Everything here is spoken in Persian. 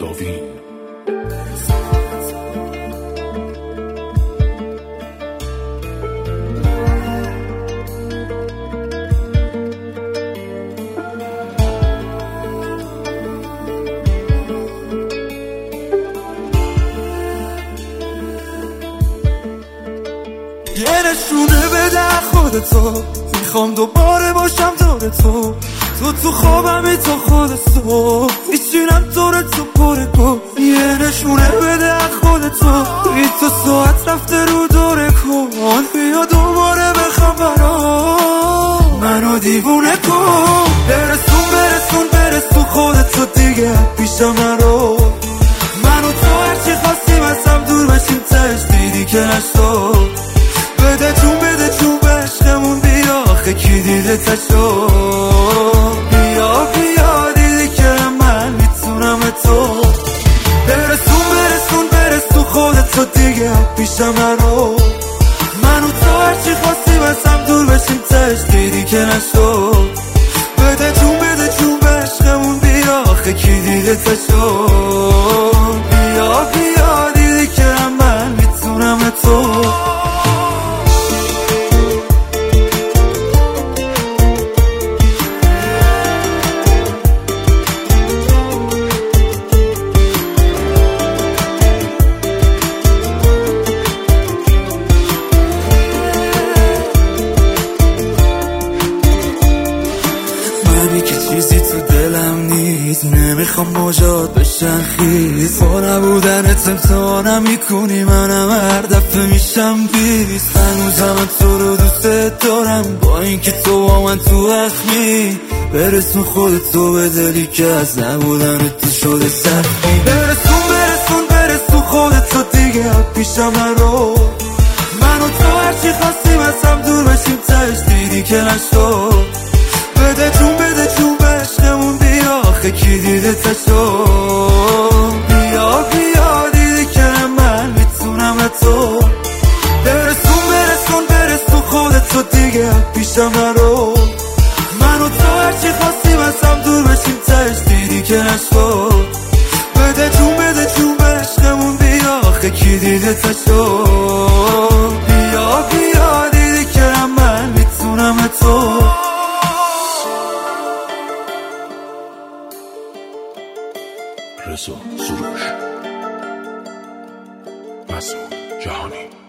داوین. یه نشونه بده خودتو، میخوام دوباره باشم دور تو. تو خوابمی تا خودتو، میشینم دور تو پر کن. یه نشونه بده خودتو، بی تو ساعت رفته رو دوره کن. بیا دوباره بخوام برام منو دیوونه کن. برسون خودتو دیگه پیشم نرو. منو تو هرچی خواستیم از هم دور بشیم تش دیدی که نشد. بده جون به عشقمون بیا، آخه کی دیده تشو. بیا دیدی که من میتونم تو. برسون خودتو دیگه پیشم نرو. منو تو هرچی خواستیم از هم دور بشیم تش دیدی که نشد. بده جون به عشقمون بیا، آخه کی دیده تشو. بیا دیدی که من میتونم تو. چیزی تو دلم نیست، نمیخوام موجات بشن خیز. با نبودنت امتحانم میکنی، منم هر دفعه میشم بیست. هنوزم تو رو دوست دارم، با اینکه تو با من تو اخمی. برسون خودتو به دلی که از نبودنت تو شده سختی. برسون خودتو دیگه پیشم نرو. منو تو هرچی خواستیم از هم دور بشیم تش دیدی که نشد. بده جون به عشقمون بیا، آخه کی دیده تشو. بیا دیدی که من میتونم تو. برسون خودتو دیگه پیشم نرو. منو تو هرچی خواستیم از هم دور بشیم تش دیدی که نشد. بده جون به عشقمون بیا، آخه کی دیده تشو. بیا دیدی که من میتونم تو. رضا سروش، مسعود جهانی.